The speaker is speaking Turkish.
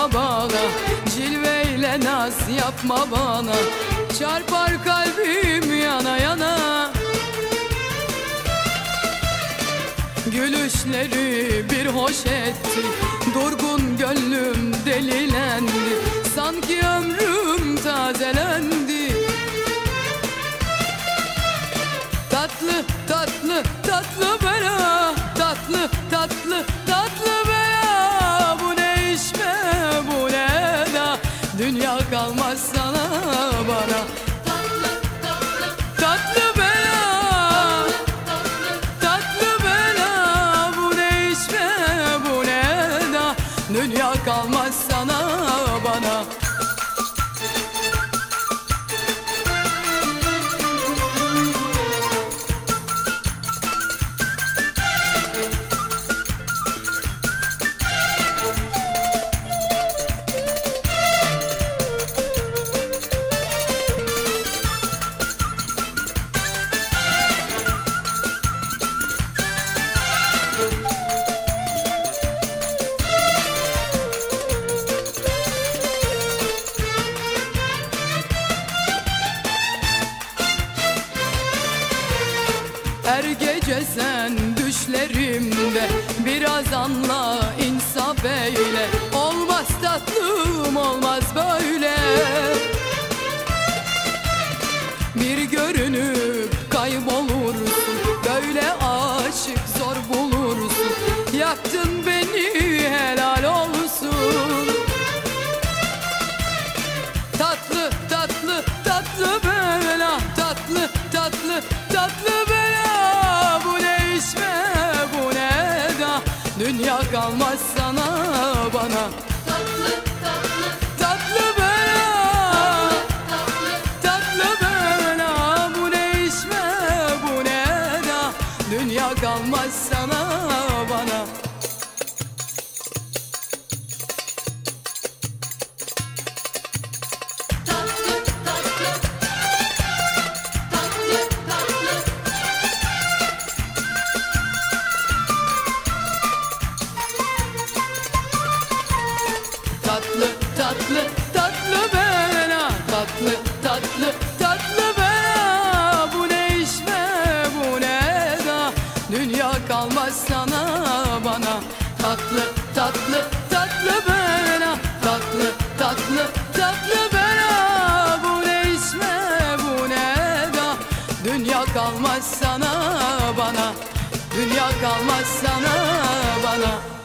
yapma bana, cilveyle naz yapma bana. Çarpar kalbim yana yana, gülüşleri bir hoş etti, durgun gönlüm delilendi. Sanki ömrüm tazelendi. Tatlı tatlı tatlı bela, tatlı tatlı tatlı bela. Bu ne içme bu ne da, dünya kalmaz sana bana. Tatlı tatlı tatlı bela, tatlı bela. Bu ne içme bu ne da, dünya kalmaz sana bana. Her gece sen düşlerimde, biraz anla insaf eyle. Olmaz tatlım olmaz böyle, bir görünüp kaybolursun. Böyle aşık zor bulursun. Yaktın beni helal olsun. Tatlı tatlı tatlı bela, tatlı tatlı tatlı bela. Dünya kalmaz sana bana. Tatlı tatlı tatlı bela, tatlı bela. Bu ne içme bu ne da, dünya kalmaz sana bana. Tatlı tatlı tatlı bela, tatlı tatlı tatlı bela. Bu ne içme bu ne da, dünya kalmaz sana bana. Tatlı tatlı tatlı bela, tatlı tatlı tatlı bela. Bu ne içme bu ne da, dünya kalmaz sana bana. Dünya kalmaz sana bana.